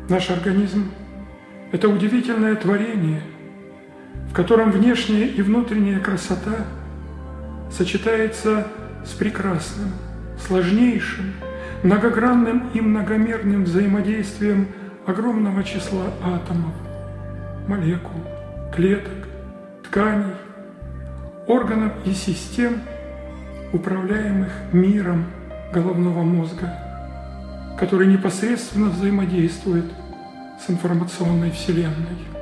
Наш организм – это удивительное творение, в котором внешняя и внутренняя красота сочетается с прекрасным, сложнейшим, многогранным и многомерным взаимодействием огромного числа атомов, молекул, клеток, тканей, органов и систем, управляемых миром головного мозга, который непосредственно взаимодействует с информационной вселенной.